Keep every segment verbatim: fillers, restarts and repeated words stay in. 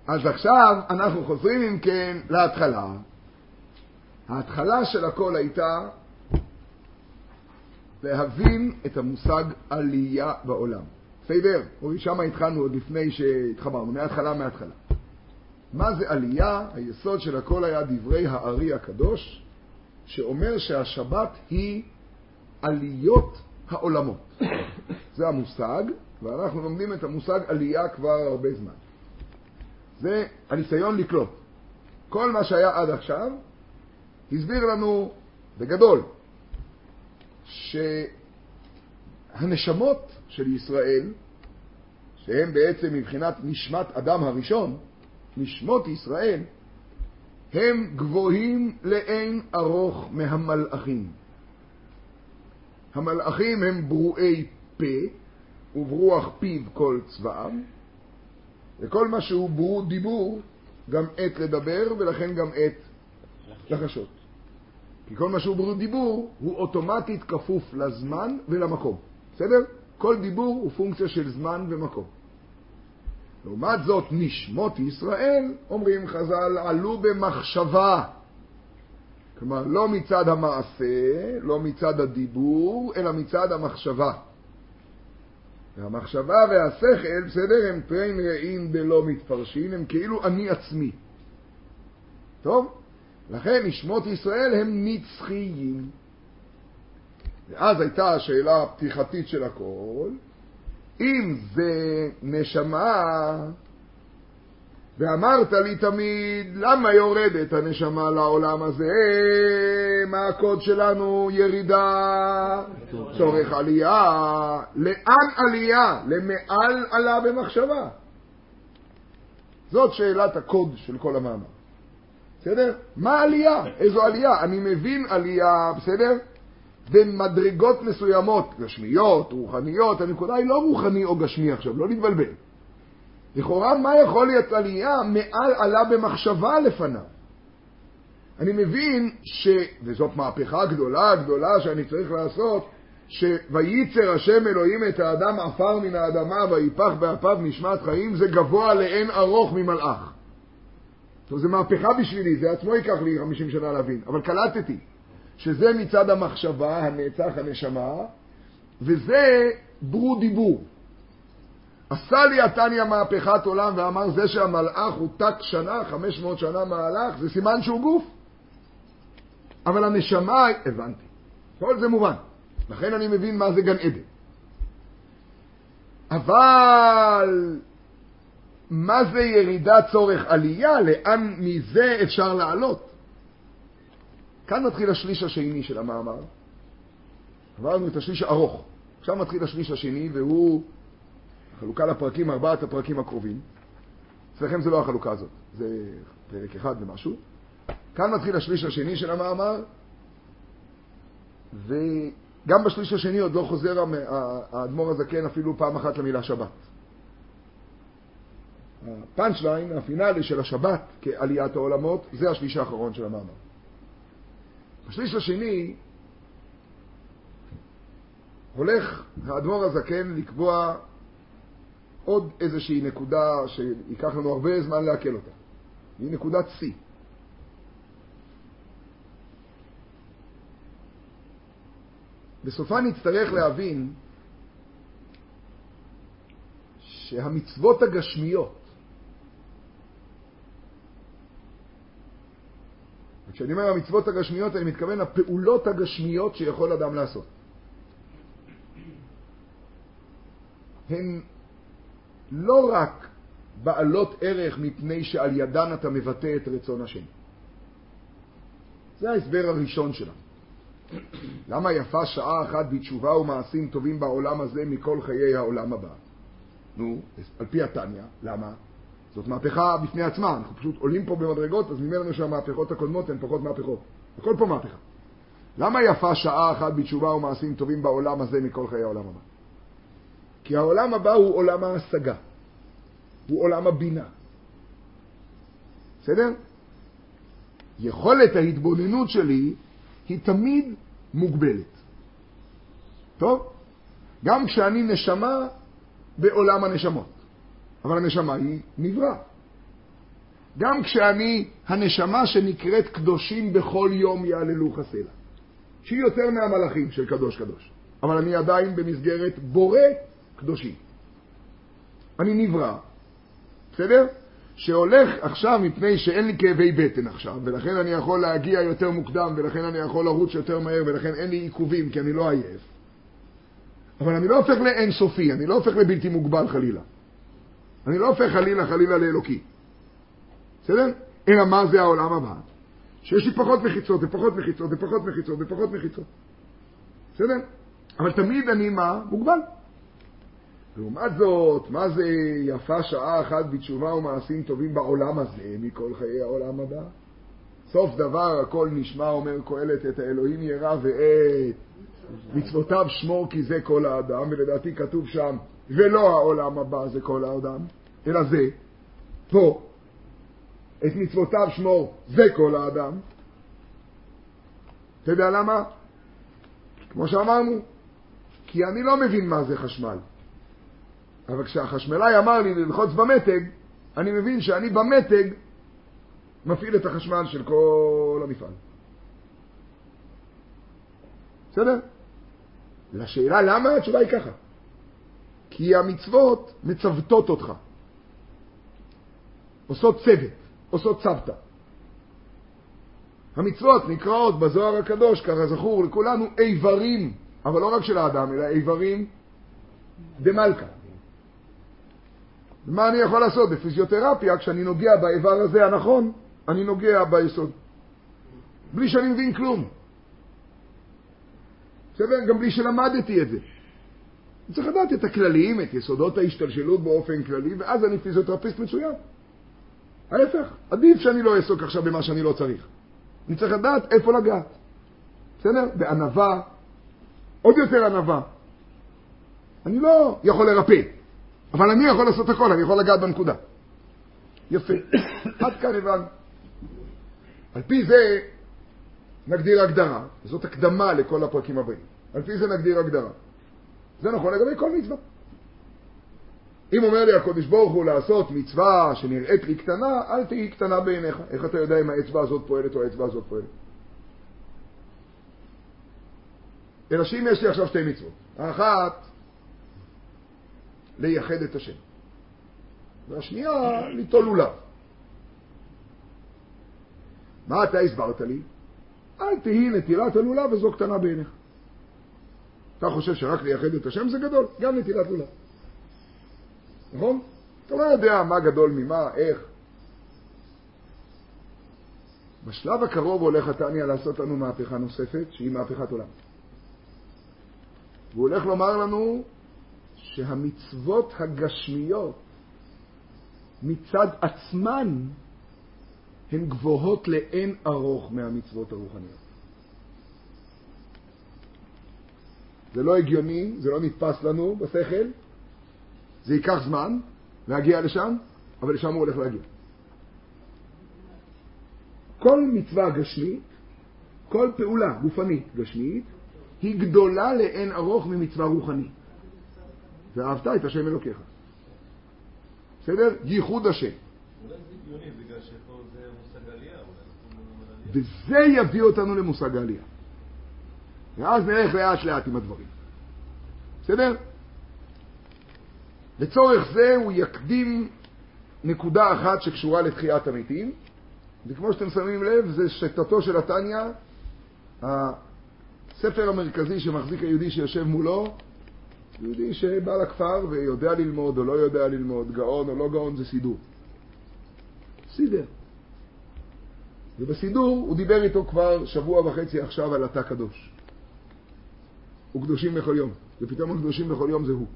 אז עכשיו אנחנו חוזרים אם כן להתחלה. ההתחלה של הכל הייתה להבין את המושג עלייה בעולם. בסדר? שם התחלנו עוד לפני שהתחברנו, מההתחלה מההתחלה. מה זה עלייה? היסוד של הכל היה דברי הארי הקדוש, שאומר שהשבת היא עליות העולמות. זה המושג, ואנחנו לומדים את המושג עלייה כבר הרבה זמן. זה הניסיון לקלוט. כל מה שהיה עד עכשיו הסביר לנו בגדול שהנשמות של ישראל, שהם בעצם מבחינת נשמת אדם הראשון, נשמות ישראל, הם גבוהים לאין ארוך מהמלאכים. המלאכים הם ברואי פה, וברוח פיו כל צבאם, וכל מה שהוא ברוא דיבור, גם עת לדבר, ולכן גם עת לחשות. כי כל מה שהוא ברוא דיבור, הוא אוטומטית כפוף לזמן ולמקום. בסדר? כל דיבור הוא פונקציה של זמן ומקום. לעומת זאת, נשמות ישראל, אומרים חז"ל, עלו במחשבה. כלומר, לא מצד המעשה, לא מצד הדיבור, אלא מצד המחשבה. והמחשבה והשכל, בסדר, הם פרין רעים בלא מתפרשים, הם כאילו אני עצמי. טוב? לכן נשמות ישראל הם נצחיים. ואז הייתה השאלה הפתיחתית של הכל, אם זה נשמה, ואמרת לי תמיד, למה יורדת הנשמה לעולם הזה? מה הקוד שלנו? ירידה, צורך עלייה. לאן עלייה? למעל עלה במחשבה. זאת שאלת הקוד של כל המאמר. בסדר? מה עלייה? איזו עלייה? אני מבין עלייה, בסדר? במדרגות מסוימות, גשמיות, רוחניות. הנקודה היא לא רוחני או גשמי עכשיו, לא להתבלבל. לכאורה, מה יכול להיות עלייה? מעל עלה במחשבה לפניו. אני מבין ש... וזאת מהפכה גדולה, גדולה שאני צריך לעשות, שויצר השם אלוהים את האדם עפר מן האדמה ויפח באפיו נשמת חיים, זה גבוה לאין ארוך ממלאך. טוב, זה מהפכה בשבילי, זה עצמו ייקח לי חמישים שנה להבין, אבל קלטתי שזה מצד המחשבה, הנצח, הנשמה, וזה ברור דיבור. עשה לי התניא מהפכת עולם ואמר זה שהמלאך הוא תק שנה, חמש מאות שנה מהלך, זה סימן שהוא גוף. אבל הנשמה, הבנתי. כל זה מובן. לכן אני מבין מה זה גן עדן. אבל מה זה ירידה צורך עלייה? לאן מזה אפשר לעלות? כאן מתחיל השליש השני של המאמר. עברנו את השליש הארוך. עכשיו מתחיל השליש השני והוא חלוקה לפרקים, ארבעת הפרקים הקרובים. אצלכם זה לא החלוקה הזאת, זה פרק אחד ומשהו. כאן מתחיל השליש השני של המאמר, וגם בשליש השני עוד לא חוזר האדמו"ר הזקן אפילו פעם אחת למילה שבת. הפאנצ'ליין, הפינאלי של השבת כעליית העולמות, זה השליש האחרון של המאמר. בשליש השני הולך האדמו"ר הזקן לקבוע עוד איזושהי נקודה שיקח לנו הרבה זמן להקל אותה. היא נקודת C. בסופה נצטרך להבין שהמצוות הגשמיות, וכשאני אומר המצוות הגשמיות אני מתכוון הפעולות הגשמיות שיכול אדם לעשות, הן לא רק בעלות ערך מפני שעל ידן אתה מבטא את רצון השם. זה ההסבר הראשון שלנו. למה יפה שעה אחת בתשובה ומעשים טובים בעולם הזה מכל חיי העולם הבא? נו, על פי התניא, למה? זאת מהפכה בפני עצמה, אנחנו פשוט עולים פה במדרגות, אז נראה לנו שהמהפכות הקודמות הן פחות מהפכות. הכל פה מהפכה. למה יפה שעה אחת בתשובה ומעשים טובים בעולם הזה מכל חיי העולם הבא? כי העולם הבא הוא עולם ההשגה. הוא עולם הבינה. בסדר? יכולת ההתבוננות שלי היא תמיד מוגבלת. טוב? גם כשאני נשמה בעולם הנשמות. אבל הנשמה היא נברא. גם כשאני הנשמה שנקראת קדושים בכל יום יעללוך סלע, שהיא יותר מהמלאכים של קדוש קדוש, אבל אני עדיין במסגרת בורא קדושים. אני נברא, בסדר? שהולך עכשיו מפני שאין לי כאבי בטן עכשיו, ולכן אני יכול להגיע יותר מוקדם, ולכן אני יכול לרוץ יותר מהר, ולכן אין לי עיכובים, כי אני לא עייף. אבל אני לא הופך לאין סופי, אני לא הופך לבלתי מוגבל חלילה. אני לא הופך חלילה חלילה לאלוקי. בסדר? אלא מה זה העולם הבא? שיש לי פחות מחיצות, ופחות מחיצות, ופחות מחיצות, ופחות מחיצות. בסדר? אבל תמיד אני מה? מוגבל. לעומת זאת, מה זה יפה שעה אחת בתשובה ומעשים טובים בעולם הזה מכל חיי העולם הבא? סוף דבר הכל נשמע, אומר קהלת, את האלוהים ירא ואת מצוותיו שמור כי זה כל האדם, ולדעתי כתוב שם ולא העולם הבא זה כל האדם, אלא זה פה, את מצוותיו שמור זה כל האדם. אתה יודע למה? כמו שאמרנו, כי אני לא מבין מה זה חשמל, אבל כשהחשמלאי אמר לי ללחוץ במתג, אני מבין שאני במתג מפעיל את החשמל של כל המפעל. בסדר? לשאלה למה, התשובה היא ככה. כי המצוות מצוותות אותך. עושות צוות, עושות צוותא. המצוות נקראות בזוהר הקדוש, ככה זכור לכולנו, איברים, אבל לא רק של האדם, אלא איברים דמלכה. מה אני יכול לעשות בפיזיותרפיה? כשאני נוגע באיבר הזה הנכון, אני נוגע ביסוד. בלי שאני מבין כלום. בסדר? גם בלי שלמדתי את זה. אני צריך לדעת את הכללים, את יסודות ההשתלשלות באופן כללי, ואז אני פיזיותרפיסט מצוין. ההפך, עדיף שאני לא אעסוק עכשיו במה שאני לא צריך. אני צריך לדעת איפה לגעת. בסדר? בענווה, עוד יותר ענווה. אני לא יכול לרפא, אבל אני יכול לעשות הכל, אני יכול לגעת בנקודה. יפה. עד כאן הבן. על פי זה נגדיר הגדרה, זאת הקדמה לכל הפרקים הבאים. על פי זה נגדיר הגדרה. זה נכון לגבי כל מצווה. אם אומר לי הקודש ברוך הוא לעשות מצווה שנראית לי קטנה, אל תהי קטנה בעיניך. איך אתה יודע אם האצבע הזאת פועלת או האצבע הזאת פועלת? אלא שאם יש לי עכשיו שתי מצוות. האחת, לייחד את השם. והשנייה, ליטול לולב. מה אתה הסברת לי? אל תהי נטילת הלולב וזו קטנה בעיניך. אתה חושב שרק לייחד את השם זה גדול? גם נטילת לולב. נכון? אתה לא יודע מה גדול ממה, איך. בשלב הקרוב הולך התניא לעשות לנו מהפכה נוספת, שהיא מהפכת עולם. והוא הולך לומר לנו שהמצוות הגשמיות מצד עצמן הן גבוהות לאין ארוך מהמצוות הרוחניות. זה לא הגיוני, זה לא נתפס לנו בשכל, זה ייקח זמן להגיע לשם, אבל לשם הוא הולך להגיע. כל מצווה גשמית, כל פעולה גופנית גשמית, היא גדולה לאין ארוך ממצווה רוחנית. ואהבת את השם אלוקיך. בסדר? ייחוד השם. אולי זה הגיוני, בגלל שפה זה מושג עלייה. וזה יביא אותנו למושג העלייה. ואז נלך לאט לאט עם הדברים. בסדר? לצורך זה הוא יקדים נקודה אחת שקשורה לתחיית המתים, וכמו שאתם שמים לב, זה שיטתו של התניא, הספר המרכזי שמחזיק היהודי שיושב מולו, יהודי שבא לכפר ויודע ללמוד או לא יודע ללמוד, גאון או לא גאון, זה סידור. סידר. ובסידור הוא דיבר איתו כבר שבוע וחצי עכשיו על התא קדוש. וקדושים בכל יום. ופתאום הקדושים בכל יום זה הוא.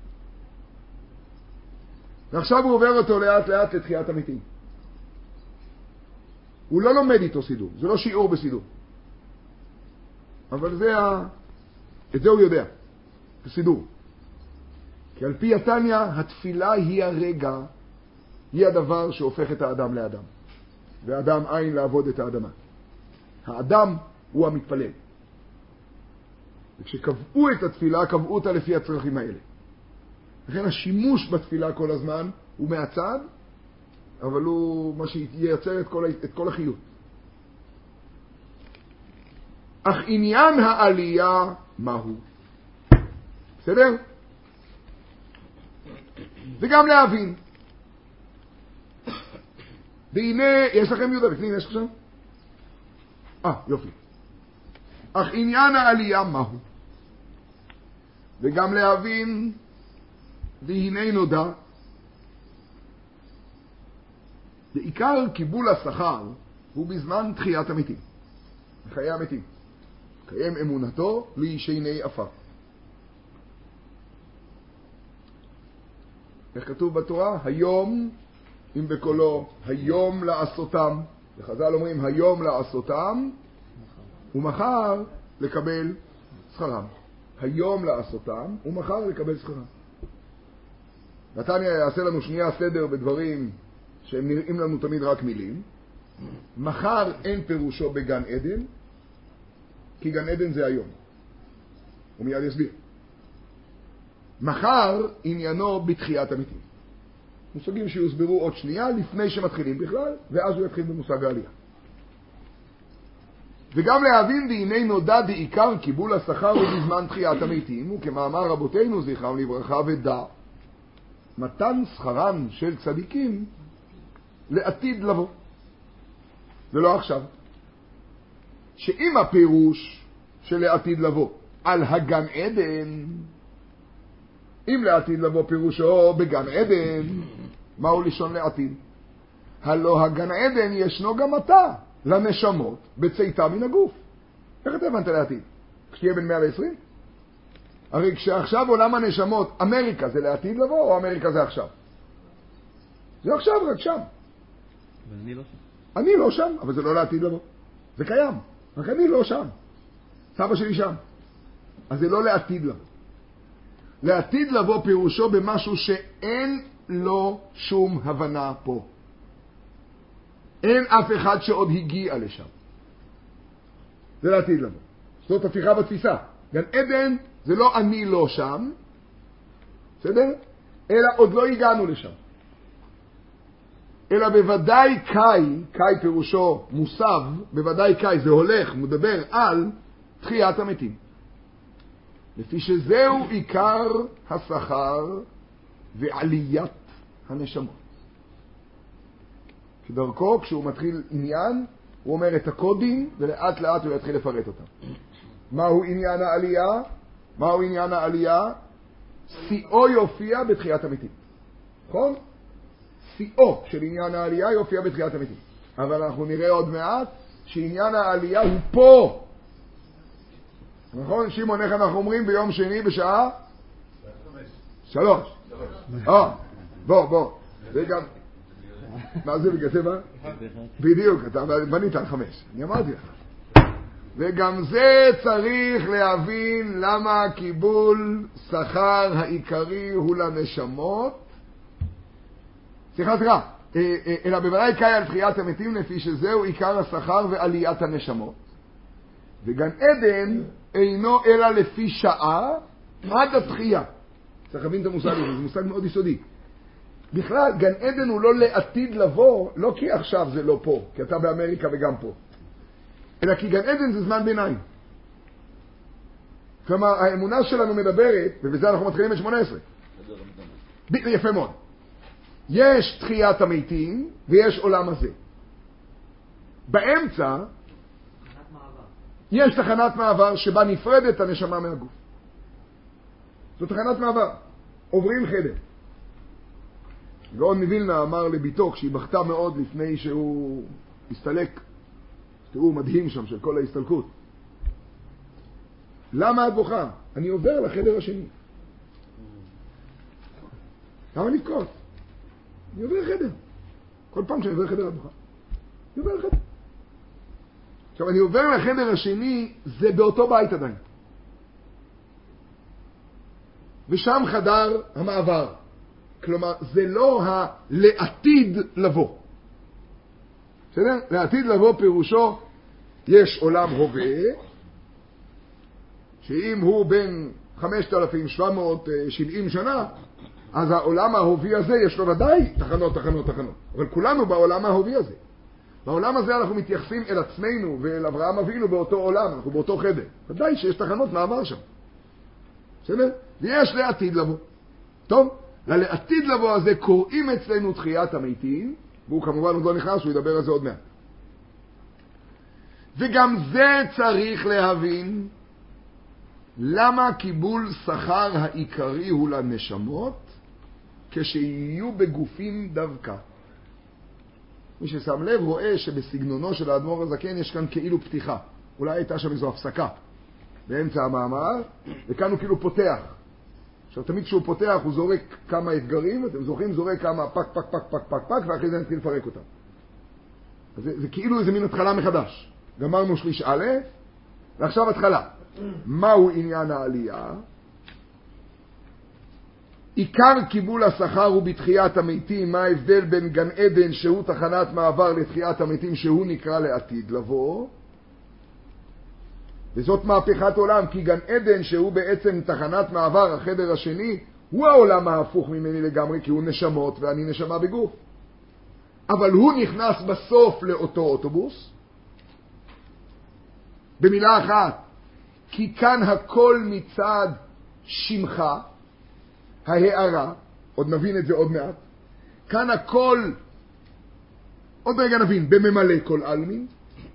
ועכשיו הוא עובר אותו לאט לאט לתחיית המתים. הוא לא לומד איתו סידור, זה לא שיעור בסידור. אבל זה ה... את זה הוא יודע, בסידור. כי על פי התניא, התפילה היא הרגע, היא הדבר שהופך את האדם לאדם. והאדם אין לעבוד את האדמה. האדם הוא המתפלל. וכשקבעו את התפילה, קבעו אותה לפי הצרכים האלה. לכן השימוש בתפילה כל הזמן הוא מהצד, אבל הוא מה שייצר את כל, את כל החיות. אך עניין העלייה מהו? בסדר? וגם להבין. והנה, יש לכם יהודה בפנים, יש עכשיו? אה, יופי. אך עניין העלייה מהו? וגם להבין, והנה נודע, בעיקר קיבול השכר הוא בזמן תחיית המתים, חיי המתים. קיים אמונתו לישני עפר. איך כתוב בתורה? היום, אם בקולו, היום לעשותם. וחז"ל אומרים, היום לעשותם, ומחר לקבל שכרם. היום לעשותם, ומחר לקבל שכרם. נתניה יעשה לנו שנייה סדר בדברים שהם נראים לנו תמיד רק מילים. מחר אין פירושו בגן עדן, כי גן עדן זה היום. הוא מיד יסביר. מחר עניינו בתחיית המתים. מושגים שיוסברו עוד שנייה לפני שמתחילים בכלל, ואז הוא יתחיל במושג העלייה. וגם להבין והנה נודע בעיקר קיבול השכר ובזמן תחיית המתים, וכמאמר רבותינו זכרם לברכה ודע, מתן שכרם של צדיקים לעתיד לבוא, ולא עכשיו. שאם הפירוש של לעתיד לבוא על הגן עדן, אם לעתיד לבוא פירושו בגן עדן, מהו לשון לעתיד? הלא הגן עדן ישנו גם אתה לנשמות בצאתה מן הגוף. איך אתה הבנת לעתיד? כשתהיה בן מאה ועשרים? הרי כשעכשיו עולם הנשמות, אמריקה זה לעתיד לבוא או אמריקה זה עכשיו? זה עכשיו, רק שם. אבל אני לא שם. אני לא שם, אבל זה לא לעתיד לבוא. זה קיים, רק אני לא שם. סבא שלי שם. אז זה לא לעתיד לבוא. לעתיד לבוא פירושו במשהו שאין לו שום הבנה פה. אין אף אחד שעוד הגיע לשם. זה לעתיד לבוא. זאת הפיכה בתפיסה. גן עדן זה לא אני לא שם, בסדר? אלא עוד לא הגענו לשם. אלא בוודאי קאי, קאי פירושו מוסב, בוודאי קאי זה הולך, מדבר על תחיית המתים. לפי שזהו עיקר השכר ועליית הנשמות. כדרכו, כשהוא מתחיל עניין, הוא אומר את הקודים, ולאט לאט הוא יתחיל לפרט אותם. מהו עניין העלייה? מהו עניין העלייה? שיאו יופיע בתחיית המתים. נכון? שיאו של עניין העלייה יופיע בתחיית המתים. אבל אנחנו נראה עוד מעט שעניין העלייה הוא פה. נכון? שמעון, איך אנחנו אומרים ביום שני בשעה? שלוש. אה, בוא, בוא. זה גם... מה זה בגלל זה בא? בדיוק, אתה בנית על חמש. אני אמרתי לך. וגם זה צריך להבין למה קיבול שכר העיקרי הוא לנשמות. סליחה, סליחה. אלא בוודאי קאי על תחיית המתים לפי שזהו עיקר השכר ועליית הנשמות. וגן עדן אינו אלא לפי שעה עד התחייה. צריך להבין את המושג הזה, זה מושג מאוד יסודי. בכלל, גן עדן הוא לא לעתיד לבוא, לא כי עכשיו זה לא פה, כי אתה באמריקה וגם פה. אלא כי גן עדן זה זמן ביניים. כלומר, האמונה שלנו מדברת, ובזה אנחנו מתחילים את שמונה עשרה. יפה מאוד. יש תחיית המתים ויש עולם הזה. באמצע, יש תחנת מעבר שבה נפרדת הנשמה מהגוף. זו תחנת מעבר. עוברים חדר. גאון מווילנה אמר לביתו, כשהיא בכתה מאוד לפני שהוא הסתלק, תראו מדהים שם של כל ההסתלקות. למה את בוכה? אני עובר לחדר השני. למה לבכות? אני עובר לחדר. כל פעם שאני עובר לחדר את בוכה. אני עובר לחדר. עכשיו, אני עובר לחדר השני, זה באותו בית עדיין. ושם חדר המעבר. כלומר, זה לא הלעתיד לבוא. בסדר? לעתיד לבוא פירושו, יש עולם הווה, שאם הוא בין חמשת אלפים שבע מאות שבעים שנה, אז העולם ההובי הזה יש לו ודאי תחנות, תחנות, תחנות. אבל כולנו בעולם ההובי הזה. בעולם הזה אנחנו מתייחסים אל עצמנו ואל אברהם אבינו באותו עולם, אנחנו באותו חדר. ודאי שיש תחנות מעבר שם. בסדר? ויש לעתיד לבוא. טוב, לעתיד לבוא הזה קוראים אצלנו תחיית המתים, והוא כמובן עוד לא נכנס, הוא ידבר על זה עוד מעט. וגם זה צריך להבין, למה קיבול שכר העיקרי הוא לנשמות, כשיהיו בגופים דווקא. מי ששם לב רואה שבסגנונו של האדמו"ר הזקן יש כאן כאילו פתיחה. אולי הייתה שם איזו הפסקה באמצע המאמר, וכאן הוא כאילו פותח. עכשיו תמיד כשהוא פותח הוא זורק כמה אתגרים, אתם זוכרים, זורק כמה פק פק פק פק פק פק, ואחרי זה נתחיל לפרק אותם. אז זה, זה כאילו איזה מין התחלה מחדש. גמרנו שליש א', ועכשיו התחלה. מהו עניין העלייה? עיקר קיבול השכר הוא בתחיית המתים. מה ההבדל בין גן עדן שהוא תחנת מעבר לתחיית המתים שהוא נקרא לעתיד לבוא? וזאת מהפכת עולם, כי גן עדן שהוא בעצם תחנת מעבר, החדר השני, הוא העולם ההפוך ממני לגמרי, כי הוא נשמות ואני נשמה בגוף. אבל הוא נכנס בסוף לאותו אוטובוס. במילה אחת, כי כאן הכל מצד שמך, ההערה, עוד נבין את זה עוד מעט, כאן הכל, עוד רגע נבין, בממלא כל אלמין,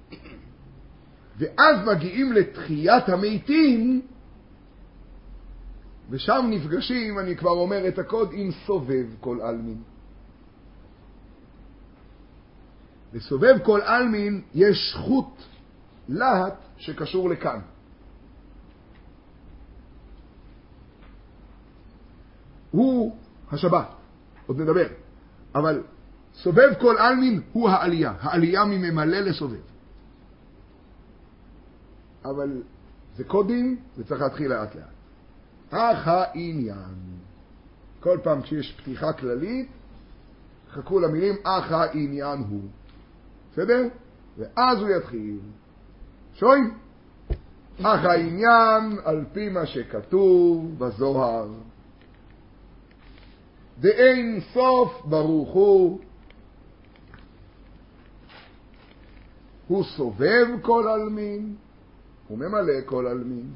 ואז מגיעים לתחיית המתים, ושם נפגשים, אני כבר אומר את הקוד, עם סובב כל אלמין. לסובב כל אלמין יש חוט להט שקשור לכאן. הוא השבת, עוד נדבר, אבל סובב כל אלמין הוא העלייה, העלייה מממלא לסובב. אבל זה קודים, זה צריך להתחיל לאט לאט. אך העניין, כל פעם כשיש פתיחה כללית, חכו למילים אך העניין הוא. בסדר? ואז הוא יתחיל. שוין? אך העניין על פי מה שכתוב בזוהר. דאין סוף ברוך הוא, הוא סובב כל אלמין, הוא ממלא כל אלמין.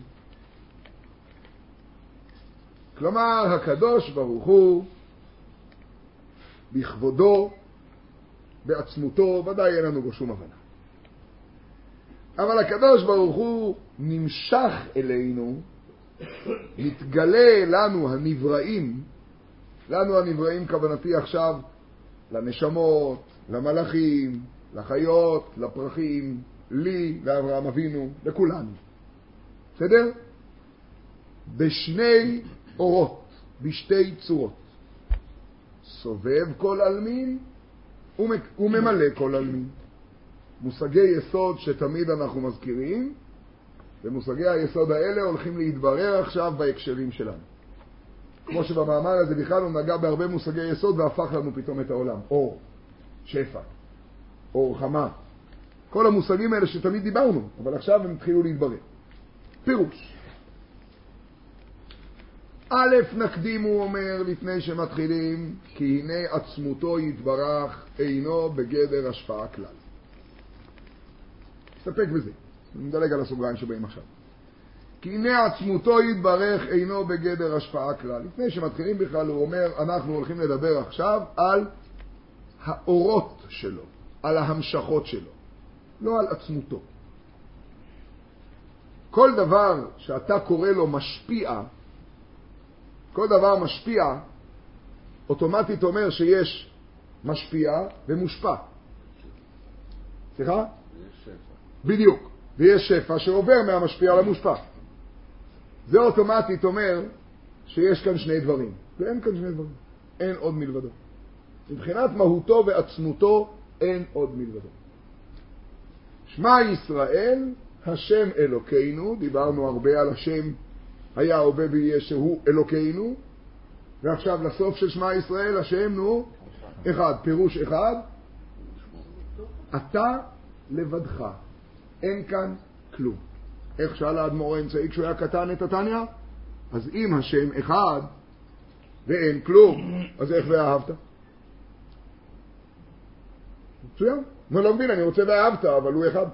כלומר, הקדוש ברוך הוא, בכבודו, בעצמותו, ודאי אין לנו בו שום הבנה. אבל הקדוש ברוך הוא נמשך אלינו, מתגלה לנו הנבראים, לנו הנבראים כוונתי עכשיו לנשמות, למלאכים, לחיות, לפרחים, לי, לאברהם אבינו, לכולנו. בסדר? בשני אורות, בשתי צורות. סובב כל אלמין וממלא כל אלמין. מושגי יסוד שתמיד אנחנו מזכירים, ומושגי היסוד האלה הולכים להתברר עכשיו בהקשרים שלנו. כמו שבמאמר הזה בכלל הוא נגע בהרבה מושגי יסוד והפך לנו פתאום את העולם. אור, שפע, אור חמה. כל המושגים האלה שתמיד דיברנו, אבל עכשיו הם התחילו להתברר. פירוש. א' נקדים הוא אומר לפני שמתחילים, כי הנה עצמותו יתברך אינו בגדר השפעה כלל. תסתפק בזה. נדלג על הסוגריים שבאים עכשיו. כי הנה עצמותו יתברך אינו בגדר השפעה כלל. לפני שמתחילים בכלל הוא אומר, אנחנו הולכים לדבר עכשיו על האורות שלו, על ההמשכות שלו, לא על עצמותו. כל דבר שאתה קורא לו משפיע, כל דבר משפיע, אוטומטית אומר שיש משפיע ומושפע. סליחה? יש שפע. בדיוק. ויש שפע שעובר מהמשפיע למושפע. זה אוטומטית אומר שיש כאן שני דברים. ואין כאן שני דברים. אין עוד מלבדו. מבחינת מהותו ועצמותו אין עוד מלבדו. שמע ישראל, השם אלוקינו, דיברנו הרבה על השם היה הווה ויהיה שהוא אלוקינו, ועכשיו לסוף של שמע ישראל, השם נו, אחד, פירוש אחד, אתה לבדך, אין כאן כלום. איך שאל האדמו"ר האמצעי כשהוא היה קטן את התניא? אז אם השם אחד, ואין כלום, אז איך ואהבת? מצוין. אני לא מבין, אני רוצה ואהבת, אבל הוא אחד.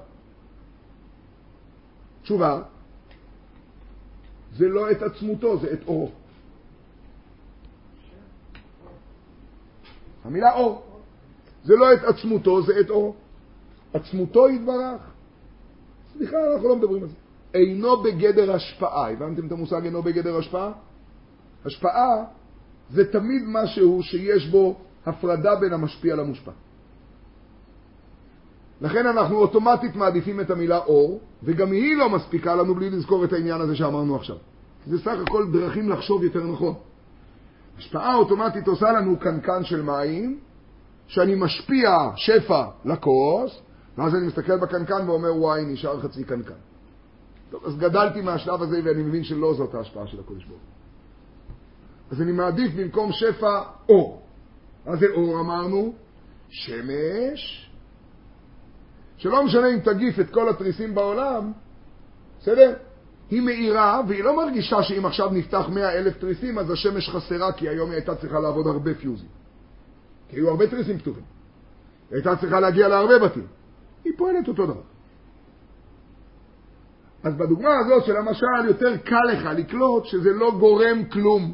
תשובה, זה לא את עצמותו, זה את אורו. המילה אור. זה לא את עצמותו, זה את אורו. עצמותו יתברך. סליחה, אנחנו לא מדברים על זה. אינו בגדר השפעה. הבנתם את המושג אינו בגדר השפעה? השפעה זה תמיד משהו שיש בו הפרדה בין המשפיע למושפע. לכן אנחנו אוטומטית מעדיפים את המילה אור, וגם היא לא מספיקה לנו בלי לזכור את העניין הזה שאמרנו עכשיו. זה סך הכל דרכים לחשוב יותר נכון. השפעה אוטומטית עושה לנו קנקן של מים, שאני משפיע שפע לכוס, ואז אני מסתכל בקנקן ואומר, וואי, נשאר חצי קנקן. טוב, אז גדלתי מהשלב הזה ואני מבין שלא זאת ההשפעה של הקודש ברוך הוא. אז אני מעדיף במקום שפע אור. אז זה אור אמרנו, שמש, שלא משנה אם תגיף את כל התריסים בעולם, בסדר? היא מאירה, והיא לא מרגישה שאם עכשיו נפתח מאה אלף תריסים, אז השמש חסרה, כי היום היא הייתה צריכה לעבוד הרבה פיוזים. כי היו הרבה תריסים פתוחים. היא הייתה צריכה להגיע להרבה בתים. היא פועלת אותו דבר. אז בדוגמה הזאת של המשל, יותר קל לך לקלוט שזה לא גורם כלום.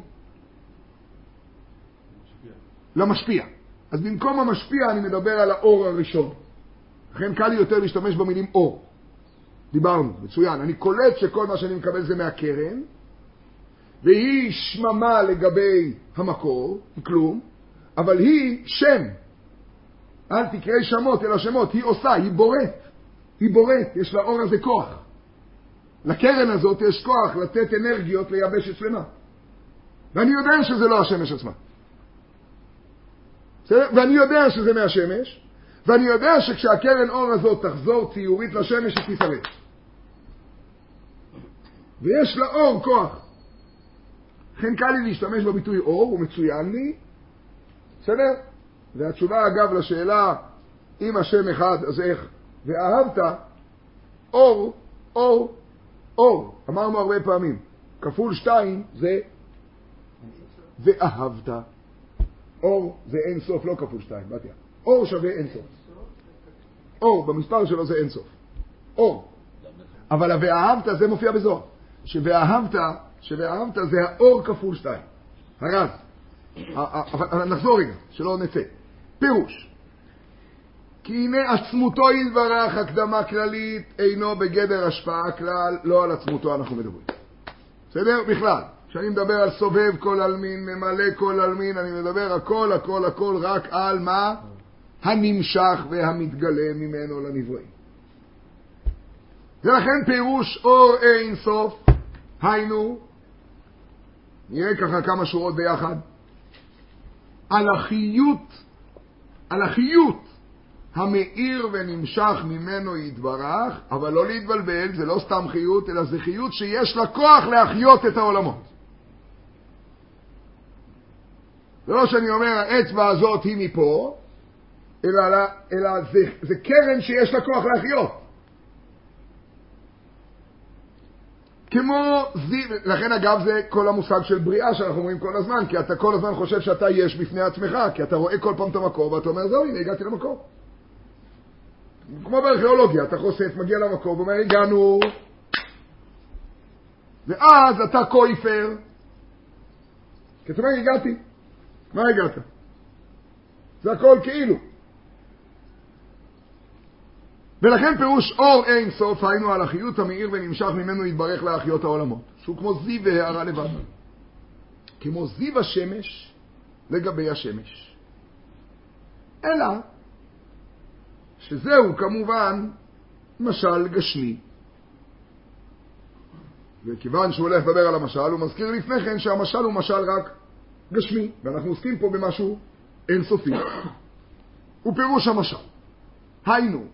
למשפיע. אז במקום המשפיע אני מדבר על האור הראשון. לכן קל לי יותר להשתמש במילים אור. דיברנו, מצוין. אני קולט שכל מה שאני מקבל זה מהקרן, והיא שממה לגבי המקור, כלום, אבל היא שם. אל תקראי שמות אלא שמות, היא עושה, היא בוראת. היא בוראת, יש לאור הזה כוח. לקרן הזאת יש כוח לתת אנרגיות ליבשת שלמה. ואני יודע שזה לא השמש עצמה. ואני יודע שזה מהשמש, ואני יודע שכשהקרן אור הזאת תחזור ציורית לשמש היא תתערב. ויש לאור כוח. לכן קל לי להשתמש בביטוי אור, הוא מצוין לי. בסדר? והתשובה אגב לשאלה, אם השם אחד אז איך? ואהבת, אור, אור, אור. אמרנו הרבה פעמים. כפול שתיים זה ואהבת. אור זה אין סוף, לא כפול שתיים, בתיה. אור שווה אין סוף. אור, במספר שלו זה אין סוף. אור. אבל ה"ואהבת" זה מופיע בזוהר. ש"ואהבת", ש"ואהבת" זה האור כפול שתיים. הרז. אבל נחזור רגע, שלא נצא. פירוש. כי הנה עצמותו יתברך, הקדמה כללית, אינו בגדר השפעה כלל, לא על עצמותו אנחנו מדברים. בסדר? בכלל. כשאני מדבר על סובב כל אלמין, ממלא כל אלמין, אני מדבר הכל, הכל, הכל, רק על מה? הנמשך והמתגלה ממנו לנבראים. ולכן פירוש אור אין סוף, היינו, נראה ככה כמה שורות ביחד, על החיות, על החיות המאיר ונמשך ממנו יתברך, אבל לא להתבלבל, זה לא סתם חיות, אלא זה חיות שיש לה כוח להחיות את העולמות. זה לא שאני אומר, האצבע הזאת היא מפה, אלא, אלא זה, זה קרן שיש לה כוח להחיות. כמו זיו, לכן אגב זה כל המושג של בריאה שאנחנו אומרים כל הזמן, כי אתה כל הזמן חושב שאתה יש בפני עצמך, כי אתה רואה כל פעם את המקור, ואתה אומר, זהו, הנה, הגעתי למקור. כמו בארכיאולוגיה, אתה חושף, מגיע למקור, ואומר, הגענו, ואז אתה כויפר, כי אתה אומר, הגעתי. מה הגעת? זה הכל כאילו. ולכן פירוש אור אין סוף, היינו על החיות המאיר ונמשך ממנו יתברך להחיות העולמות. שהוא כמו זיו והערה לבד. כמו זיו השמש לגבי השמש. אלא שזהו כמובן משל גשמי. וכיוון שהוא הולך לדבר על המשל, הוא מזכיר לפני כן שהמשל הוא משל רק גשמי. ואנחנו עוסקים פה במשהו אינסופי. הוא פירוש המשל. היינו.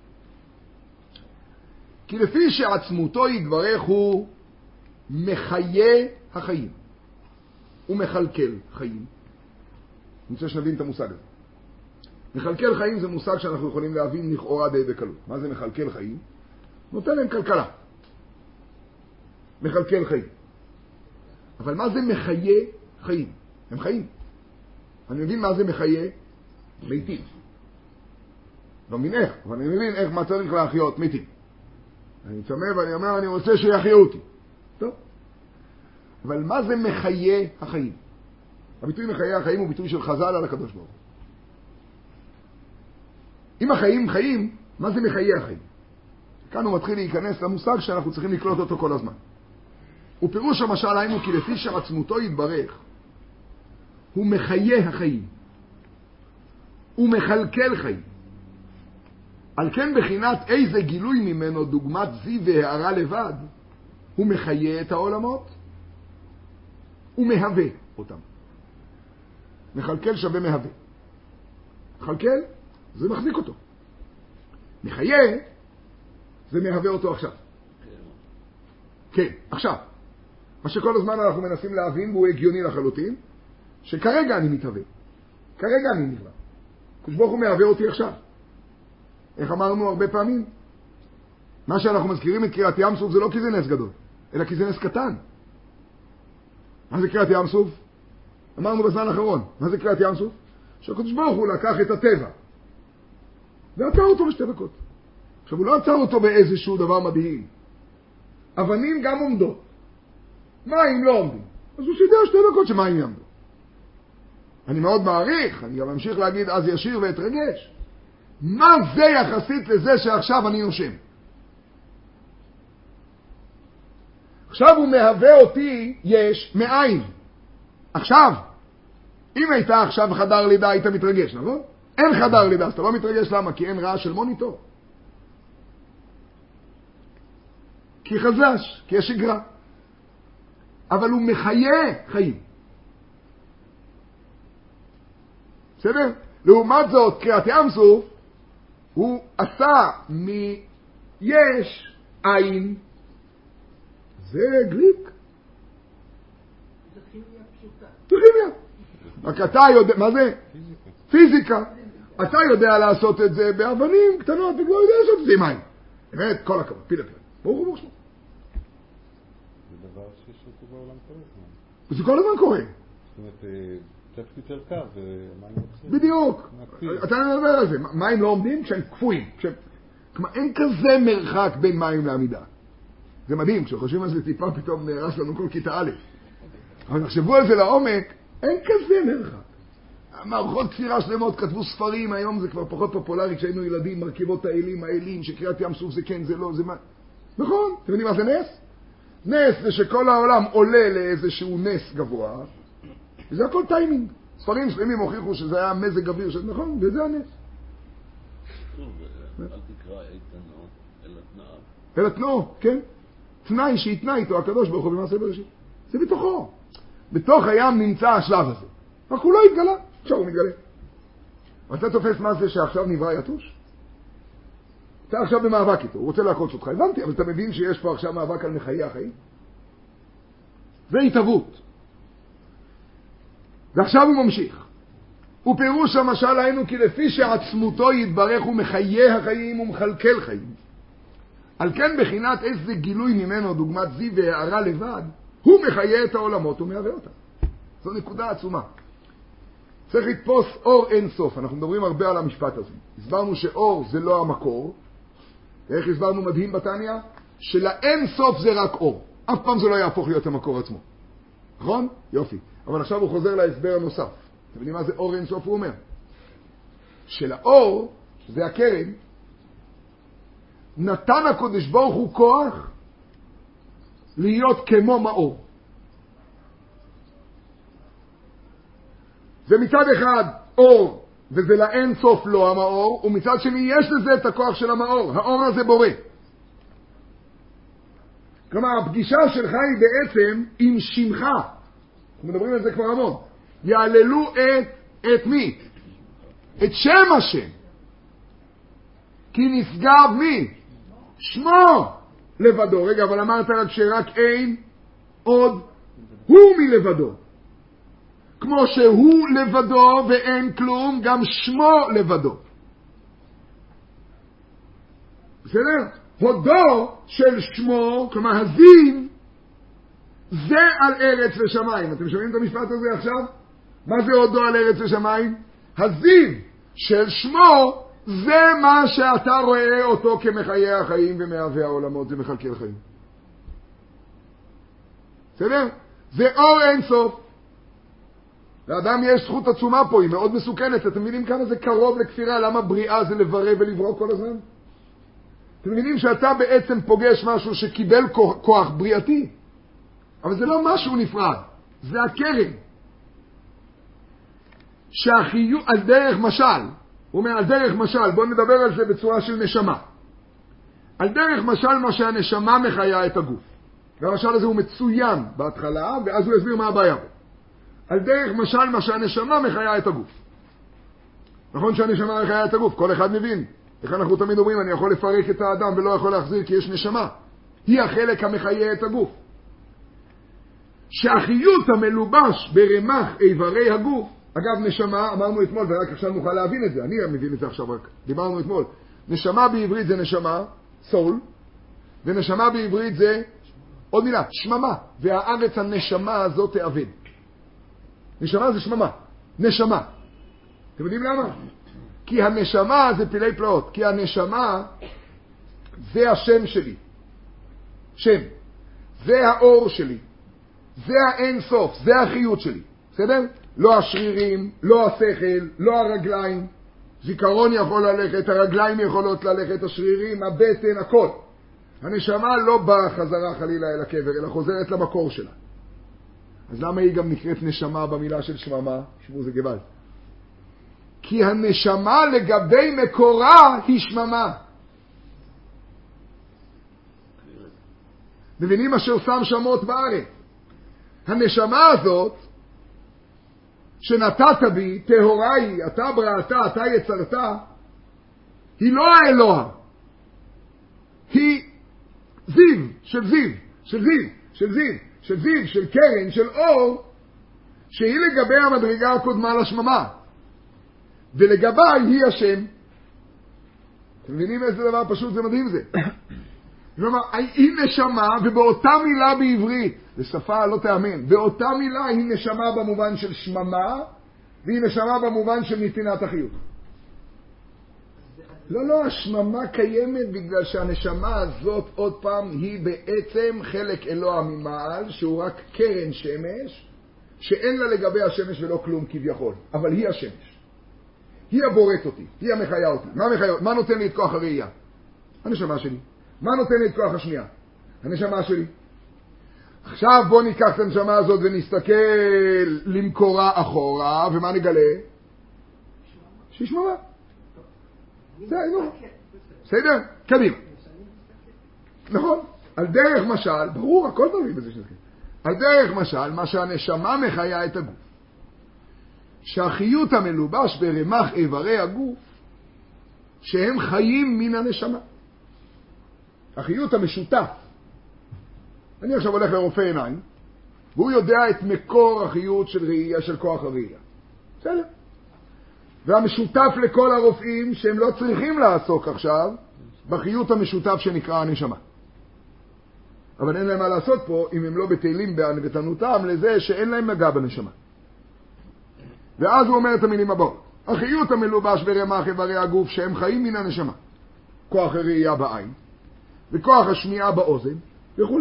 כי לפי שעצמותו יתברך הוא מחיה החיים. הוא מחלקל חיים. אני רוצה שנבין את המושג הזה. מחלקל חיים זה מושג שאנחנו יכולים להבין לכאורה די בקלות. מה זה מחלקל חיים? נותן להם כלכלה. מחלקל חיים. אבל מה זה מחיה חיים? הם חיים. אני מבין מה זה מחיה? מתים. לא מבין איך, אבל אני מבין איך מה צריך להחיות מתים. אני צמא ואני אומר, אני רוצה שיחיו אותי. טוב. אבל מה זה מחיה החיים? הביטוי מחיה החיים הוא ביטוי של חז"ל על הקדוש ברוך הוא. אם החיים חיים, מה זה מחיה החיים? כאן הוא מתחיל להיכנס למושג שאנחנו צריכים לקלוט אותו כל הזמן. ופירוש המשל היינו כי לפי שעצמותו יתברך, הוא מחיה החיים. הוא מחלקל חיים. על כן בחינת איזה גילוי ממנו דוגמת זיו והערה לבד, הוא מחיה את העולמות, הוא מהווה אותם. מחלקל שווה מהווה. מחלקל זה מחזיק אותו. מחיה זה מהווה אותו עכשיו. כן, עכשיו. מה שכל הזמן אנחנו מנסים להבין, והוא הגיוני לחלוטין, שכרגע אני מתהווה. כרגע אני נברא. הקדוש ברוך הוא מהווה אותי עכשיו. איך אמרנו הרבה פעמים? מה שאנחנו מזכירים את קריאת ים סוף זה לא כי זה נס גדול, אלא כי זה נס קטן. מה זה קריאת ים סוף? אמרנו בזמן האחרון. מה זה קריאת ים סוף? שהקדוש ברוך הוא לקח את הטבע ועצר אותו בשתי דקות. עכשיו הוא לא עצר אותו באיזשהו דבר מדהים. אבנים גם עומדות. מים לא עומדים. אז הוא סידר שתי דקות שמים יעמדו. אני מאוד מעריך, אני גם ממשיך להגיד אז ישיר ואתרגש. מה זה יחסית לזה שעכשיו אני נושם? עכשיו הוא מהווה אותי יש מאין. עכשיו. אם הייתה עכשיו חדר לידה היית מתרגש, נכון? אין חדר לידה, אז אתה לא מתרגש. למה? כי אין רעש של מוניטור. כי חזש, כי יש שגרה. אבל הוא מחיה חיים. בסדר? לעומת זאת, קריאת ים סוף, הוא עשה מיש עין. זה גליק. זה כימיה פשוטה. זה כימיה. רק אתה יודע, מה זה? פיזיקה. אתה יודע לעשות את זה באבנים קטנות, וכבר יודע לעשות את זה עם מים. באמת, כל הכבוד, פיל הפלא. ברוך הוא ברוך שמו. זה דבר שיש אותו בעולם כל הזמן. זה כל הזמן קורה. זאת אומרת, קצת יותר קר ומים יוצאים. בדיוק. אתה מדבר על זה. מים לא עומדים כשהם קפואים. כלומר, אין כזה מרחק בין מים לעמידה. זה מדהים, כשחושבים על זה טיפה פתאום נהרס לנו כל כיתה א'. אבל תחשבו על זה לעומק, אין כזה מרחק. מערכות כפירה שלמות כתבו ספרים, היום זה כבר פחות פופולרי, כשהיינו ילדים, מרכיבות האלים, האלים, שקריאת ים סוף זה כן, זה לא, זה מה. נכון, אתם יודעים מה זה נס? נס זה שכל העולם עולה לאיזשהו נס גבוה, וזה הכל טיימינג. ספרים שלמים הוכיחו שזה היה מזג אוויר, נכון, וזה הנס. טוב, אל תקרא איתנו, אלא תנאיו. אלא תנאו, כן? תנאי שהתנה איתו הקדוש ברוך הוא במעשה בראשית. זה בתוכו. בתוך הים נמצא השלב הזה. רק הוא לא התגלה, עכשיו הוא מתגלה. אתה תופס מה זה שעכשיו נברא יתוש? אתה עכשיו במאבק איתו, הוא רוצה לעקוץ אותך. הבנתי, אבל אתה מבין שיש פה עכשיו מאבק על מחיי החיים? זה התהוות. ועכשיו הוא ממשיך. ופירוש המשל היינו כי לפי שעצמותו יתברך הוא מחיה החיים ומחלקל חיים. על כן בחינת איזה גילוי ממנו דוגמת זיו והערה לבד, הוא מחיה את העולמות ומהווה אותם. זו נקודה עצומה. צריך לתפוס אור אין סוף. אנחנו מדברים הרבה על המשפט הזה. הסברנו שאור זה לא המקור. איך הסברנו מדהים בתניא? שלאין סוף זה רק אור. אף פעם זה לא יהפוך להיות המקור עצמו. נכון? יופי. אבל עכשיו הוא חוזר להסבר הנוסף. אתם יודעים מה זה אור אין סוף? הוא אומר שלאור, שזה הקרן, נתן הקדוש ברוך הוא כוח להיות כמו מאור. זה מצד אחד אור, וזה לאין סוף לא המאור, ומצד שני יש לזה את הכוח של המאור. האור הזה בורא. כלומר, הפגישה שלך היא בעצם עם שמך. אנחנו מדברים על זה כבר המון. יעללו את, את מי? את שם השם. כי נשגב מי? שמו לבדו. רגע, אבל אמרת רק שרק אין עוד הוא מלבדו. כמו שהוא לבדו ואין כלום, גם שמו לבדו. בסדר? הודו של שמו, כלומר הזיו, זה על ארץ ושמיים. אתם שומעים את המשפט הזה עכשיו? מה זה עודו על ארץ ושמיים? הזיו של שמו זה מה שאתה רואה אותו כמחיי החיים ומהווה העולמות ומחלקל חיים. בסדר? זה אור אין סוף. לאדם יש זכות עצומה פה, היא מאוד מסוכנת. אתם מבינים כמה זה קרוב לכפירה? למה בריאה זה לברא ולברוא כל הזמן? אתם מבינים שאתה בעצם פוגש משהו שקיבל כוח, כוח בריאתי, אבל זה לא משהו נפרד, זה הקרן. שהחיוב, על דרך משל, הוא אומר על דרך משל, בואו נדבר על זה בצורה של נשמה. על דרך משל מה שהנשמה מחיה את הגוף. והמשל הזה הוא מצוין בהתחלה, ואז הוא יסביר מה הבעיה בו. על דרך משל מה שהנשמה מחיה את הגוף. נכון שהנשמה מחיה את הגוף, כל אחד מבין. איך אנחנו תמיד אומרים, אני יכול לפרק את האדם ולא יכול להחזיר כי יש נשמה. היא החלק המחיה את הגוף. שהחיות המלובש ברמח איברי הגוף, אגב נשמה, אמרנו אתמול ורק עכשיו נוכל להבין את זה, אני מבין את זה עכשיו רק, דיברנו אתמול. נשמה בעברית זה נשמה, סול, ונשמה בעברית זה, עוד מילה, שממה, והארץ הנשמה הזאת תאבד. נשמה זה שממה, נשמה. אתם יודעים למה? כי הנשמה זה פילי פלאות, כי הנשמה זה השם שלי. שם. זה האור שלי. זה האין סוף, זה החיות שלי. בסדר? לא השרירים, לא השכל, לא הרגליים. זיכרון יכול ללכת, הרגליים יכולות ללכת, השרירים, הבטן, הכל. הנשמה לא באה חזרה חלילה אל הקבר, אלא חוזרת למקור שלה. אז למה היא גם נקראת נשמה במילה של שממה? שמו זה גבל. כי הנשמה לגבי מקורה היא שממה. מבינים אשר שם שמות בארץ. הנשמה הזאת שנתת בי, טהורה היא, אתה בראתה, אתה יצרת, היא לא האלוה. היא זיו, של זיו, של זיו, של זיו, של זיו, של קרן, של אור, שהיא לגבי המדרגה הקודמה לשממה. ולגבי היא השם. אתם מבינים איזה דבר פשוט? זה מדהים זה. כלומר, היא נשמה, ובאותה מילה בעברית, לשפה לא תאמן, באותה מילה היא נשמה במובן של שממה, והיא נשמה במובן של נתינת החיות. לא, לא, השממה קיימת בגלל שהנשמה הזאת עוד פעם היא בעצם חלק אלוה ממעל, שהוא רק קרן שמש, שאין לה לגבי השמש ולא כלום כביכול, אבל היא השמש. היא הבוראת אותי, היא המחיה אותי. מה מחיה? מה נותן לי את כוח הראייה? הנשמה שלי. מה נותן לי את כוח השנייה? הנשמה שלי. עכשיו בוא ניקח את הנשמה הזאת ונסתכל למקורה אחורה, ומה נגלה? שהיא שממה. זה היינו. בסדר? קדימה. נכון. על דרך משל, ברור, הכל ברור בזה שנסתכל. על דרך משל, מה שהנשמה מחיה את הגוף. שהחיות המלובש ברמח איברי הגוף, שהם חיים מן הנשמה. החיות המשותף. אני עכשיו הולך לרופא עיניים, והוא יודע את מקור החיות של ראייה, של כוח הראייה. בסדר? והמשותף לכל הרופאים שהם לא צריכים לעסוק עכשיו בחיות המשותף שנקרא הנשמה. אבל אין להם מה לעשות פה אם הם לא בטלים בענוותנותם לזה שאין להם מגע בנשמה. ואז הוא אומר את המילים הבאות. החיות המלובש ברמח איברי הגוף שהם חיים מן הנשמה. כוח הראייה בעין, וכוח השמיעה באוזן, וכו'.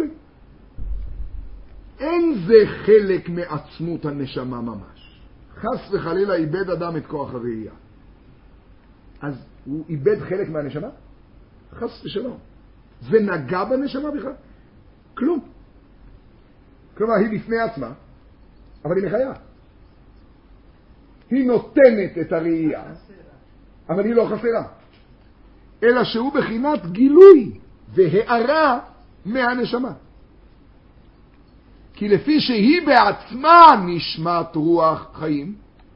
אין זה חלק מעצמות הנשמה ממש. חס וחלילה איבד אדם את כוח הראייה. אז הוא איבד חלק מהנשמה? חס ושלום. זה נגע בנשמה בכלל? כלום. כלומר, היא בפני עצמה, אבל היא מחיה. היא נותנת את הראייה, אבל היא לא חסרה. אלא שהוא בחינת גילוי והערה מהנשמה. כי לפי שהיא בעצמה נשמת רוח חיים,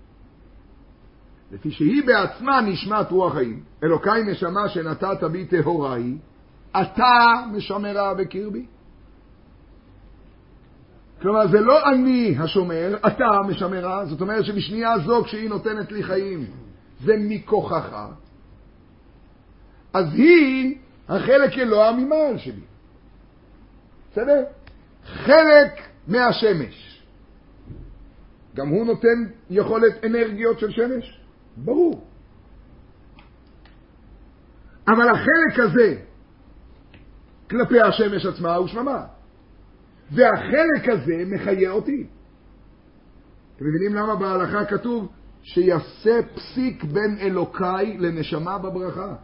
לפי שהיא בעצמה נשמת רוח חיים, אלוקי נשמה שנתת בי טהורה היא, אתה משמרה בקרבי. כלומר, זה לא אני השומר, אתה משמרה. זאת אומרת שבשנייה זו כשהיא נותנת לי חיים, זה מכוחך. אז היא החלק אלוה ממעל שלי. בסדר? חלק מהשמש. גם הוא נותן יכולת אנרגיות של שמש, ברור. אבל החלק הזה כלפי השמש עצמה הוא שממה, והחלק הזה מחיה אותי. אתם מבינים למה בהלכה כתוב שיעשה פסיק בין אלוקיי לנשמה בברכה?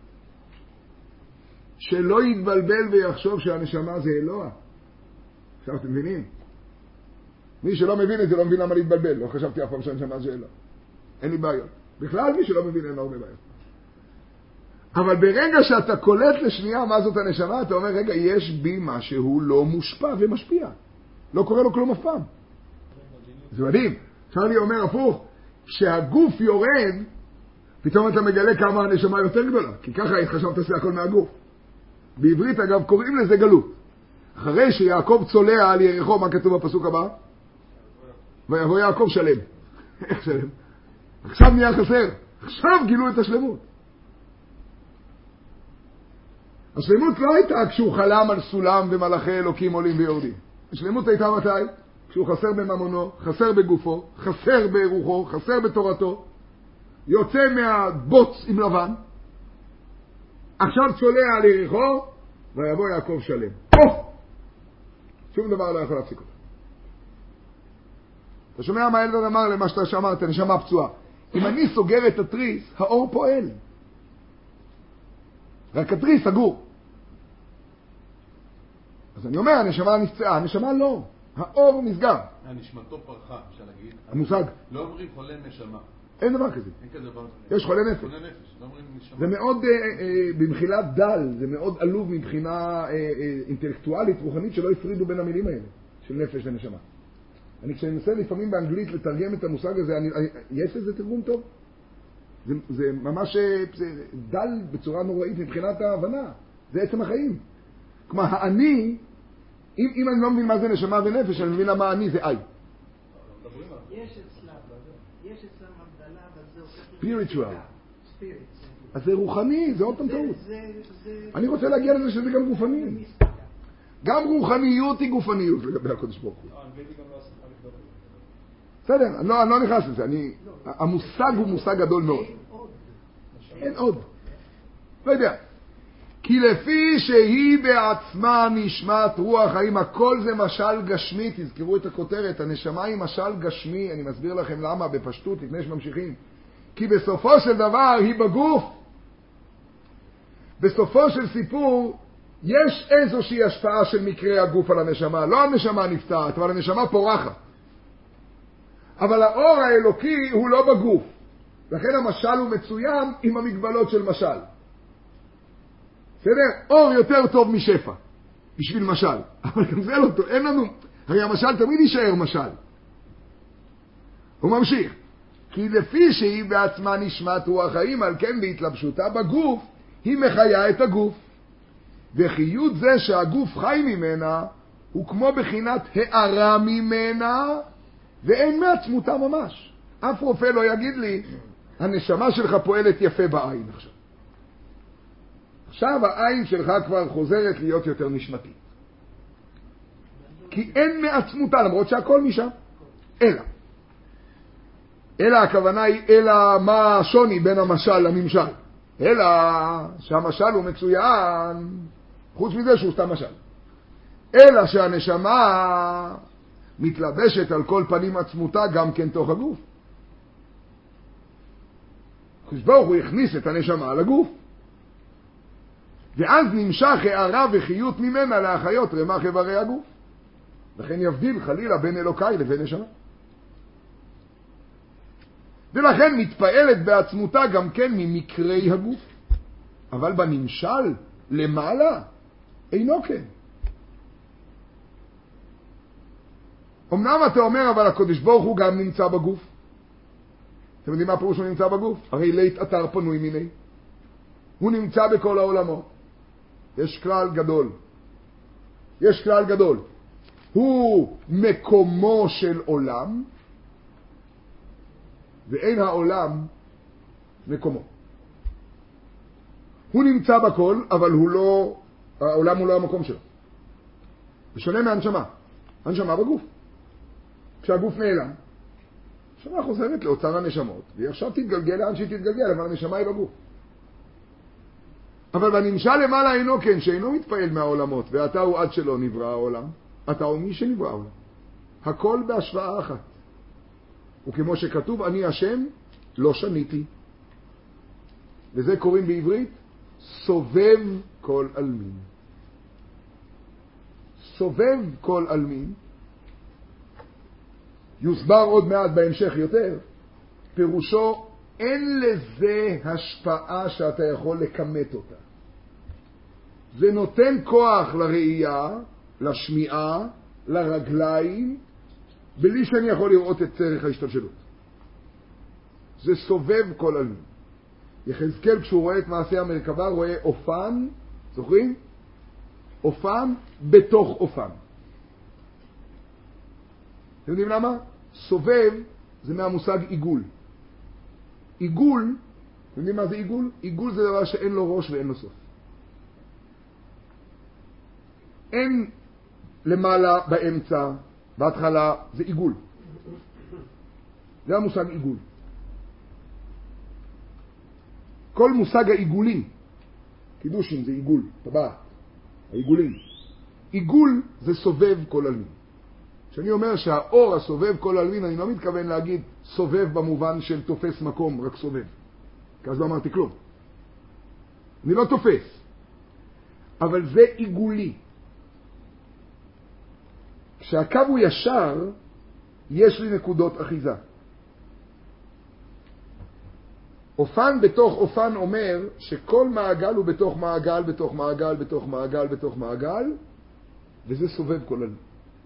שלא יתבלבל ויחשוב שהנשמה זה אלוה. עכשיו אתם מבינים? מי שלא מבין את זה לא מבין למה להתבלבל. לא חשבתי אף פעם שהנשמה זה אלוה. אין לי בעיות. בכלל מי שלא מבין אין לו הרבה בעיות. אבל ברגע שאתה קולט לשנייה מה זאת הנשמה, אתה אומר, רגע, יש בי משהו לא מושפע ומשפיע. לא קורה לו כלום אף פעם. זה מדהים. עכשיו אני אומר הפוך, כשהגוף יורד, פתאום אתה מגלה כמה הנשמה יותר גדולה. כי ככה חשבת תעשה הכל מהגוף. בעברית אגב קוראים לזה גלות. אחרי שיעקב צולע על יריחו, מה כתוב בפסוק הבא? ויבוא יעקב שלם. איך שלם? עכשיו נהיה חסר. עכשיו גילו את השלמות. השלמות לא הייתה כשהוא חלם על סולם ומלאכי אלוקים עולים ויורדים. השלמות הייתה מתי? כשהוא חסר בממונו, חסר בגופו, חסר ברוחו, חסר בתורתו, יוצא מהבוץ עם לבן, עכשיו צולע על יריחו, ויבוא יעקב שלם. או! שום דבר לא יכול להפסיק אותו. אתה שומע מה אלדד אמר למה שאתה שאמרת, נשמה פצועה. אם אני סוגר את התריס, האור פועל. רק התריס סגור. אז אני אומר, הנשמה נפצעה, הנשמה לא. האור נסגר. נשמתו פרחה, אפשר להגיד. המושג. לא אומרים חולה נשמה. אין דבר כזה. אין כזה דבר. יש חולה נפש. חולה נפש, לא אומרים נשמה. זה מאוד, אה, אה, במחילת דל, זה מאוד עלוב מבחינה אה, אה, אינטלקטואלית, רוחנית, שלא הפרידו בין המילים האלה, של נפש ונשמה. אני כשאני מנסה לפעמים באנגלית לתרגם את המושג הזה, אני, אני, יש איזה תרגום טוב? זה, זה ממש זה דל בצורה נוראית מבחינת ההבנה. זה עצם החיים. כלומר, האני, אם, אם אני לא מבין מה זה נשמה ונפש, אני מבין למה אני זה אי. יש אצלם, יש אצלם הבדלה, אבל זה הופך... ספיריטואל. אז זה רוחני, זה עוד פעם טעות. אני רוצה להגיע לזה שזה גם גופני. גם רוחניות היא גופניות לגבי הקודש ברוך הוא. בסדר, אני לא נכנס לזה. המושג הוא מושג גדול מאוד. אין עוד. לא יודע. כי לפי שהיא בעצמה נשמת רוח חיים, הכל זה משל גשמי, תזכרו את הכותרת, הנשמה היא משל גשמי, אני מסביר לכם למה בפשטות לפני שממשיכים. כי בסופו של דבר היא בגוף. בסופו של סיפור יש איזושהי השפעה של מקרה הגוף על הנשמה, לא הנשמה נפצעת, אבל הנשמה פורחת. אבל האור האלוקי הוא לא בגוף, לכן המשל הוא מצוין עם המגבלות של משל. בסדר? אור יותר טוב משפע, בשביל משל. אבל גם זה לא טוב, אין לנו, הרי המשל תמיד יישאר משל. הוא ממשיך. כי לפי שהיא בעצמה נשמת רוח חיים, על כן בהתלבשותה בגוף, היא מחיה את הגוף. וחיות זה שהגוף חי ממנה, הוא כמו בחינת הערה ממנה, ואין מעצמותה ממש. אף רופא לא יגיד לי, הנשמה שלך פועלת יפה בעין עכשיו. עכשיו העין שלך כבר חוזרת להיות יותר נשמתית. כי אין מעצמותה, למרות שהכל משם. אלא. אלא הכוונה היא, אלא מה השוני בין המשל לנמשל. אלא שהמשל הוא מצוין, חוץ מזה שהוא סתם משל. אלא שהנשמה מתלבשת על כל פנים עצמותה גם כן תוך הגוף. הקדוש ברוך הוא הכניס את הנשמה לגוף. ואז נמשך הערה וחיות ממנה להחיות רמ"ח איברי הגוף. לכן יבדיל חלילה בין אלוקי לבין נשמה. ולכן מתפעלת בעצמותה גם כן ממקרי הגוף. אבל בנמשל למעלה אינו כן. אמנם אתה אומר, אבל הקדוש ברוך הוא גם נמצא בגוף. אתם יודעים מה הפירוש הוא נמצא בגוף? הרי לית אתר פנוי מיני. הוא נמצא בכל העולמות. יש כלל גדול. יש כלל גדול. הוא מקומו של עולם, ואין העולם מקומו. הוא נמצא בכל, אבל הוא לא, העולם הוא לא המקום שלו. בשונה מהנשמה. הנשמה בגוף. כשהגוף נעלם, הנשמה חוזרת לאוצר הנשמות, והיא עכשיו תתגלגל לאן שהיא תתגלגל, אבל הנשמה היא בגוף. אבל בנמשל למעלה אינו כן, שאינו מתפעל מהעולמות, ואתה הוא עד שלא נברא העולם, אתה הוא מי שנברא העולם. הכל בהשוואה אחת. וכמו שכתוב, אני השם לא שניתי. וזה קוראים בעברית, סובב כל אלמין. סובב כל אלמין, יוסבר עוד מעט בהמשך יותר, פירושו, אין לזה השפעה שאתה יכול לקמת אותה. זה נותן כוח לראייה, לשמיעה, לרגליים, בלי שאני יכול לראות את צורך ההשתלשלות. זה סובב כל אלמין. יחזקאל כשהוא רואה את מעשה המרכבה, רואה אופן, זוכרים? אופן בתוך אופן. אתם יודעים למה? סובב זה מהמושג עיגול. עיגול, אתם יודעים מה זה עיגול? עיגול זה דבר שאין לו ראש ואין לו סוף. אין למעלה באמצע, בהתחלה, זה עיגול. זה המושג עיגול. כל מושג העיגולים, קידושים זה עיגול, טבעת, העיגולים. עיגול זה סובב כל אלמין. כשאני אומר שהאור הסובב כל אלמין, אני לא מתכוון להגיד סובב במובן של תופס מקום, רק סובב. כי אז לא אמרתי כלום. אני לא תופס. אבל זה עיגולי. כשהקו הוא ישר, יש לי נקודות אחיזה. אופן בתוך אופן אומר שכל מעגל הוא בתוך מעגל, בתוך מעגל, בתוך מעגל, בתוך מעגל, וזה סובב כל אלמין.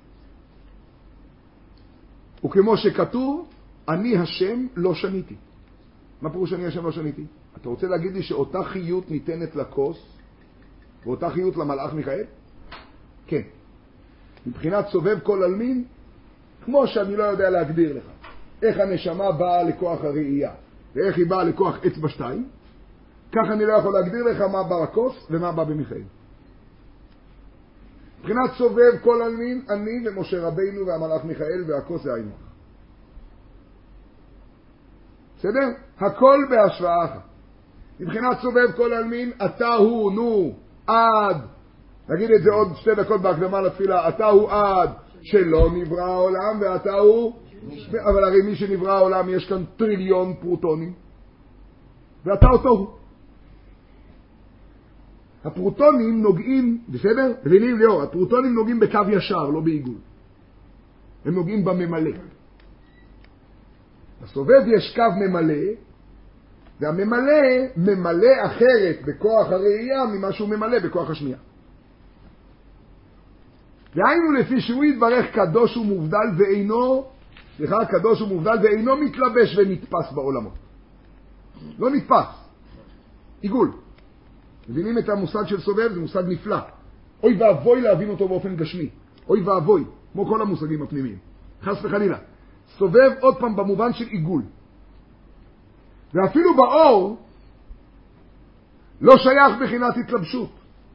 וכמו שכתוב, אני השם לא שניתי. מה פירוש אני השם לא שניתי? אתה רוצה להגיד לי שאותה חיות ניתנת לכוס, ואותה חיות למלאך מיכאל? כן. מבחינת סובב כל אלמין, כמו שאני לא יודע להגדיר לך, איך הנשמה באה לכוח הראייה, ואיך היא באה לכוח אצבע שתיים, כך אני לא יכול להגדיר לך מה בא בכוס ומה בא במיכאל. מבחינת סובב כל אלמין, אני ומשה רבינו והמלאך מיכאל והכוס זה היינו. בסדר? הכל בהשוואה אחת. מבחינת סובב כל אלמין, אתה הוא, נו, עד, נגיד את זה עוד שתי דקות בהקדמה לתפילה, אתה הוא עד שלא נברא העולם, ואתה הוא, אבל הרי מי שנברא העולם יש כאן טריליון פרוטונים, ואתה אותו הוא. הפרוטונים נוגעים, בסדר? מבינים ליאור, הפרוטונים נוגעים בקו ישר, לא בעיגול. הם נוגעים בממלא. בסובב יש קו ממלא, והממלא ממלא אחרת בכוח הראייה ממה שהוא ממלא בכוח השמיעה. והיינו לפי שהוא יתברך קדוש ומובדל ואינו, סליחה, קדוש ומובדל ואינו מתלבש ונתפס בעולמות. לא נתפס. עיגול. מבינים את המושג של סובב? זה מושג נפלא. אוי ואבוי להבין אותו באופן גשמי. אוי ואבוי, כמו כל המושגים הפנימיים. חס וחלילה. סובב עוד פעם במובן של עיגול. ואפילו באור לא שייך בחינת התלבשות.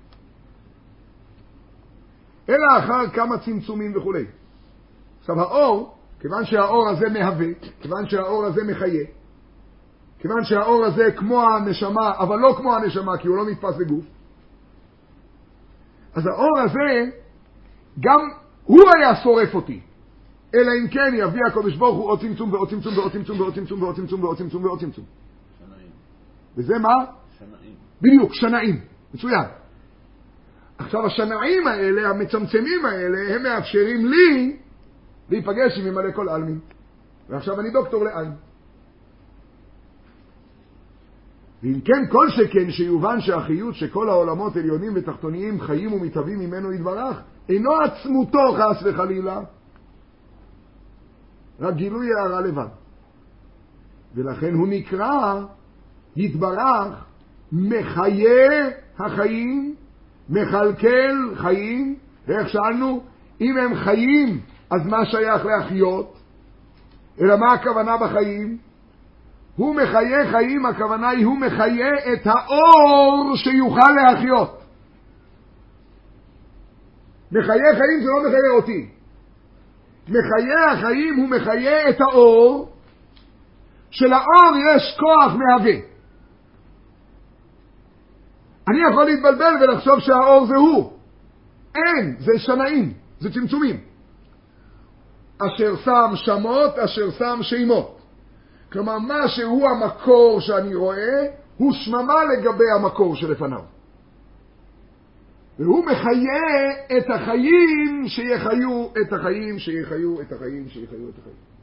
אלא אחר כמה צמצומים וכו'. עכשיו האור, כיוון שהאור הזה מהווה, כיוון שהאור הזה מחיה, כיוון שהאור הזה כמו הנשמה, אבל לא כמו הנשמה, כי הוא לא נתפס בגוף, אז האור הזה, גם הוא היה שורף אותי. אלא אם כן יביא הקדוש ברוך הוא עוד צמצום ועוד צמצום ועוד צמצום ועוד צמצום ועוד צמצום ועוד צמצום ועוד צמצום. שנאים. וזה מה? שנאים. בדיוק, שנאים. מצוין. עכשיו השנאים האלה, המצמצמים האלה, הם מאפשרים לי להיפגש עם ממלא כל אלמין. ועכשיו אני דוקטור לעין. ואם כן, כל שכן שיובן שהחיות שכל העולמות עליונים ותחתוניים חיים ומתהווים ממנו יתברך, אינו עצמותו חס וחלילה, רק גילוי הערה לבד. ולכן הוא נקרא יתברך מחיה החיים, מחלקל חיים. ואיך שאלנו? אם הם חיים, אז מה שייך להחיות? אלא מה הכוונה בחיים? הוא מחיה חיים, הכוונה היא הוא מחיה את האור שיוכל להחיות. מחיה חיים זה לא מחיה אותי. מחיה החיים הוא מחיה את האור שלאור יש כוח מהווה. אני יכול להתבלבל ולחשוב שהאור זה הוא. אין, זה שנאים, זה צמצומים. אשר שם שמות, אשר שם שימות. כלומר, מה שהוא המקור שאני רואה, הוא שממה לגבי המקור שלפניו. והוא מחיה את החיים שיחיו את החיים, שיחיו את החיים, שיחיו את החיים.